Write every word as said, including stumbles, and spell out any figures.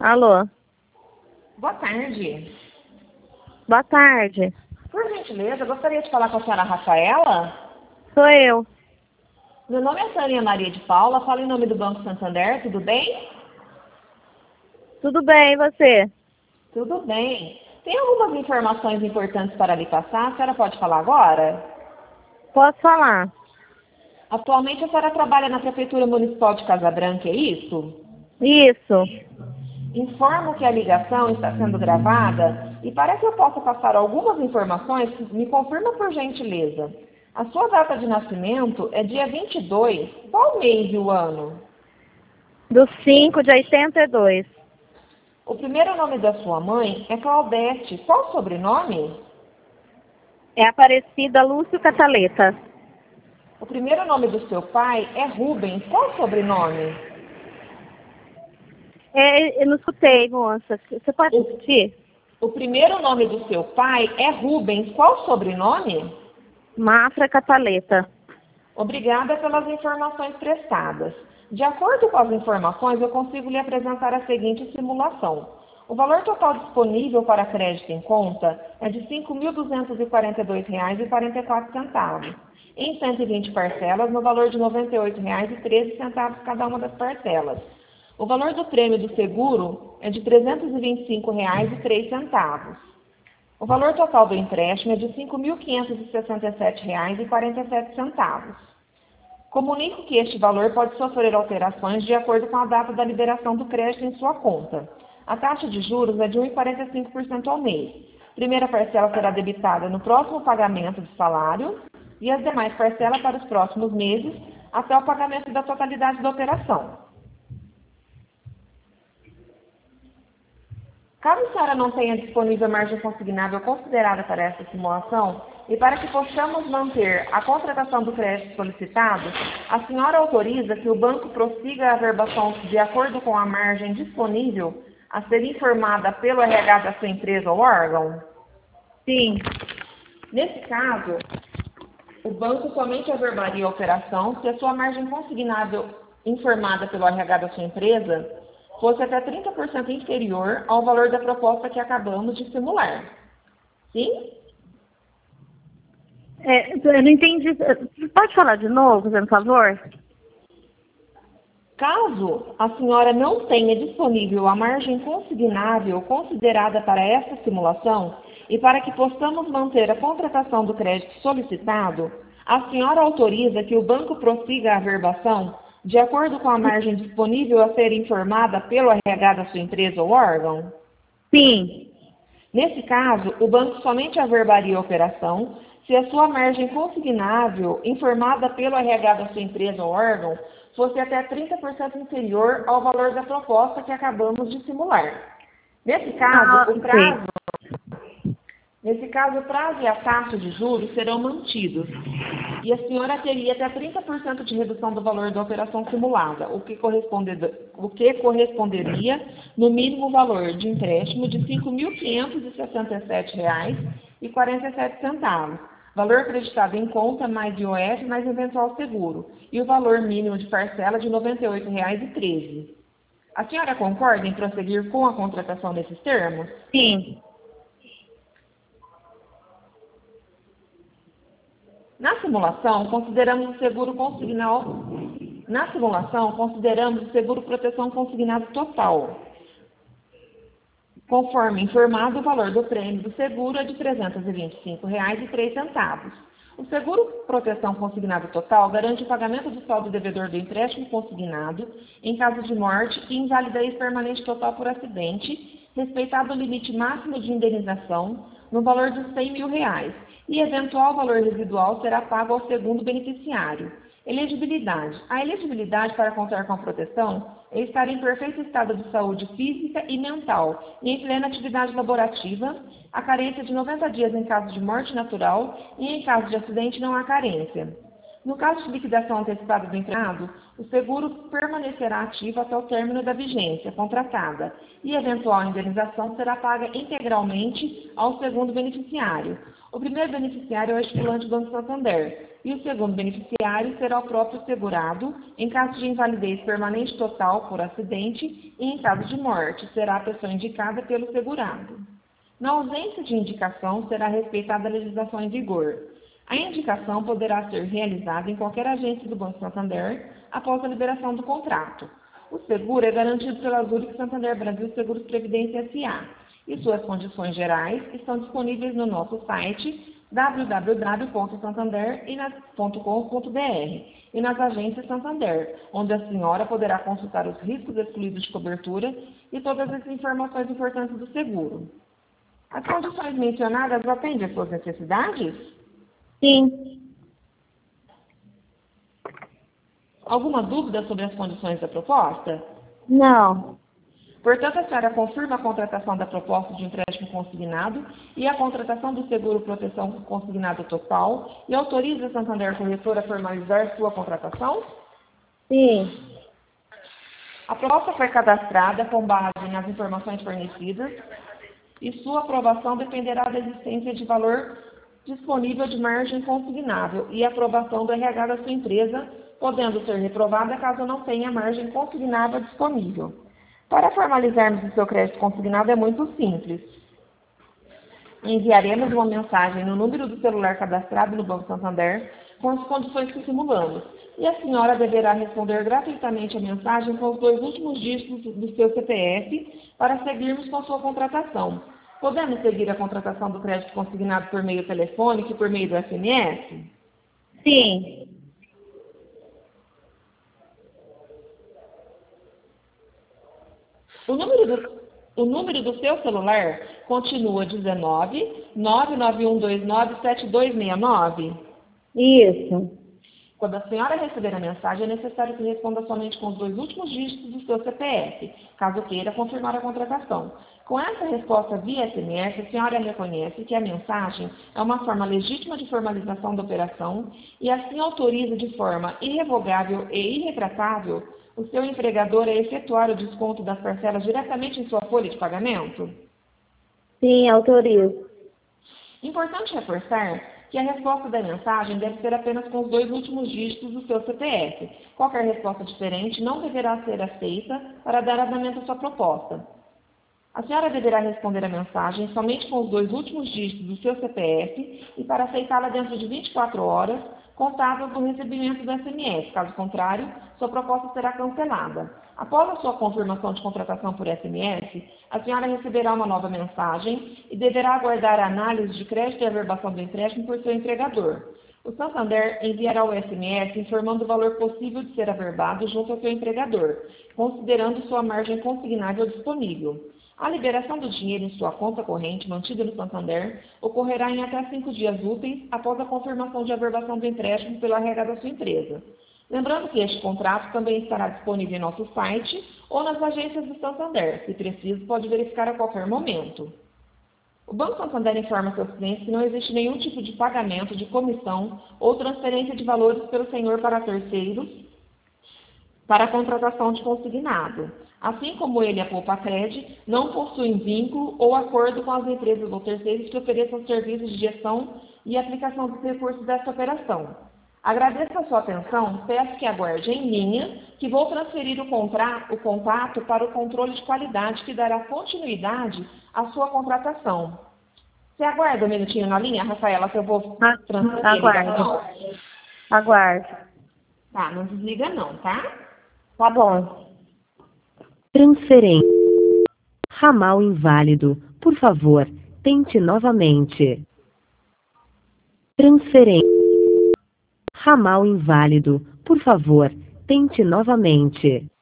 Alô? Boa tarde. Boa tarde. Por gentileza, gostaria de falar com a senhora Rafaela? Sou eu. Meu nome é Tânia Maria de Paula, falo em nome do Banco Santander, tudo bem? Tudo bem, e você? Tudo bem. Tem algumas informações importantes para lhe passar, a senhora pode falar agora? Posso falar? Atualmente a senhora trabalha na Prefeitura Municipal de Casa Branca, é isso? Isso. Informo que a ligação está sendo gravada e para que eu possa passar algumas informações, me confirma por gentileza. A sua data de nascimento é dia vinte e dois, qual mês e o ano? Do cinco de oitenta e dois. O primeiro nome da sua mãe é Claudete, qual o sobrenome? É Aparecida Lúcio Cataleta. O primeiro nome do seu pai é Rubens, qual o sobrenome? É, eu não escutei, moça. Você pode O, repetir? o primeiro nome do seu pai é Rubens, qual o sobrenome? Mafra Cataleta. Obrigada pelas informações prestadas. De acordo com as informações, eu consigo lhe apresentar a seguinte simulação. O valor total disponível para crédito em conta é de cinco mil duzentos e quarenta e dois reais e quarenta e quatro centavos, em cento e vinte parcelas no valor de noventa e oito reais e treze centavos cada uma das parcelas. O valor do prêmio do seguro é de trezentos e vinte e cinco reais e três centavos. O valor total do empréstimo é de cinco mil quinhentos e sessenta e sete reais e quarenta e sete centavos. Comunico que este valor pode sofrer alterações de acordo com a data da liberação do crédito em sua conta. A taxa de juros é de um vírgula quarenta e cinco por cento ao mês. Primeira parcela será debitada no próximo pagamento do salário e as demais parcelas para os próximos meses até o pagamento da totalidade da operação. Caso a senhora não tenha disponível margem consignável considerada para essa simulação, e para que possamos manter a contratação do crédito solicitado, a senhora autoriza que o banco prossiga a averbação de acordo com a margem disponível a ser informada pelo R H da sua empresa ou órgão? Sim. Nesse caso, o banco somente averbaria a operação se a sua margem consignável informada pelo R H da sua empresa fosse até trinta por cento inferior ao valor da proposta que acabamos de simular. Sim? É, eu não entendi. Pode falar de novo, por favor? Caso a senhora não tenha disponível a margem consignável considerada para essa simulação e para que possamos manter a contratação do crédito solicitado, a senhora autoriza que o banco prossiga a averbação de acordo com a margem disponível a ser informada pelo R H da sua empresa ou órgão? Sim. Nesse caso, o banco somente averbaria a operação se a sua margem consignável informada pelo R H da sua empresa ou órgão fosse até trinta por cento inferior ao valor da proposta que acabamos de simular. Nesse caso, Ah, o prazo, sim. nesse caso, o prazo e a taxa de juros serão mantidos. E a senhora teria até trinta por cento de redução do valor da operação simulada, o que, o que corresponderia no mínimo valor de empréstimo de cinco mil quinhentos e sessenta e sete reais e quarenta e sete centavos, valor acreditado em conta mais I O F mais eventual seguro, e o valor mínimo de parcela de noventa e oito reais e treze centavos. A senhora concorda em prosseguir com a contratação desses termos? Sim. Na simulação, consideramos o seguro consignado. Na simulação, consideramos o seguro proteção consignado total. Conforme informado, o valor do prêmio do seguro é de trezentos e vinte e cinco reais e três centavos. O seguro proteção consignado total garante o pagamento do saldo devedor do empréstimo consignado em caso de morte e invalidez permanente total por acidente, respeitado o limite máximo de indenização no valor de cem mil reais, e eventual valor residual será pago ao segundo beneficiário. Elegibilidade. A elegibilidade para contar com a proteção é estar em perfeito estado de saúde física e mental e em plena atividade laborativa, a carência de noventa dias em caso de morte natural e em caso de acidente não há carência. No caso de liquidação antecipada do empregado, o seguro permanecerá ativo até o término da vigência contratada e eventual indenização será paga integralmente ao segundo beneficiário. O primeiro beneficiário é o estipulante do Banco Santander e o segundo beneficiário será o próprio segurado em caso de invalidez permanente total por acidente e em caso de morte será a pessoa indicada pelo segurado. Na ausência de indicação, será respeitada a legislação em vigor. A indicação poderá ser realizada em qualquer agência do Banco Santander após a liberação do contrato. O seguro é garantido pela Zurich Santander Brasil Seguros Previdência S A e suas condições gerais estão disponíveis no nosso site w w w ponto santander ponto com ponto b r e nas agências Santander, onde a senhora poderá consultar os riscos excluídos de cobertura e todas as informações importantes do seguro. As condições mencionadas atendem às suas necessidades? Sim. Alguma dúvida sobre as condições da proposta? Não. Portanto, a senhora confirma a contratação da proposta de empréstimo consignado e a contratação do seguro proteção consignado total e autoriza a Santander Corretora a formalizar sua contratação? Sim. A proposta foi cadastrada com base nas informações fornecidas e sua aprovação dependerá da existência de valor disponível de margem consignável e aprovação do R H da sua empresa, podendo ser reprovada caso não tenha margem consignável disponível. Para formalizarmos o seu crédito consignado é muito simples. Enviaremos uma mensagem no número do celular cadastrado no Banco Santander com as condições que simulamos e a senhora deverá responder gratuitamente a mensagem com os dois últimos dígitos do seu C P F para seguirmos com a sua contratação. Podemos seguir a contratação do crédito consignado por meio telefônico e por meio do S M S? Sim. O número do, o número do seu celular continua dezenove, nove nove um dois nove, sete dois seis nove? Isso. Quando a senhora receber a mensagem, é necessário que responda somente com os dois últimos dígitos do seu C P F, caso queira confirmar a contratação. Com essa resposta via S M S, a senhora reconhece que a mensagem é uma forma legítima de formalização da operação e assim autoriza de forma irrevogável e irretratável o seu empregador a efetuar o desconto das parcelas diretamente em sua folha de pagamento? Sim, autorizo. Importante reforçar que a resposta da mensagem deve ser apenas com os dois últimos dígitos do seu C P F. Qualquer resposta diferente não deverá ser aceita para dar andamento à sua proposta. A senhora deverá responder a mensagem somente com os dois últimos dígitos do seu C P F e para aceitá-la dentro de vinte e quatro horas, contável do recebimento do S M S. Caso contrário, sua proposta será cancelada. Após a sua confirmação de contratação por S M S, a senhora receberá uma nova mensagem e deverá aguardar a análise de crédito e averbação do empréstimo por seu empregador. O Santander enviará o S M S informando o valor possível de ser averbado junto ao seu empregador, considerando sua margem consignável disponível. A liberação do dinheiro em sua conta corrente, mantida no Santander, ocorrerá em até cinco dias úteis após a confirmação de averbação do empréstimo pelo R H da sua empresa. Lembrando que este contrato também estará disponível em nosso site ou nas agências do Santander. Se preciso, pode verificar a qualquer momento. O Banco Santander informa seus clientes que não existe nenhum tipo de pagamento de comissão ou transferência de valores pelo senhor para terceiros para a contratação de consignado. Assim como ele, a Poupacred, não possuem vínculo ou acordo com as empresas ou terceiros que ofereçam serviços de gestão e aplicação dos recursos desta operação. Agradeço a sua atenção, peço que aguarde em linha, que vou transferir o, contra... o contato para o controle de qualidade que dará continuidade à sua contratação. Você aguarda um minutinho na linha, Rafaela, que eu vou transferir a ligação? Aguardo. Tá, não desliga não, tá? Tá bom. Transferência. Ramal inválido. Por favor, tente novamente. Transferência. Ramal inválido. Por favor, tente novamente.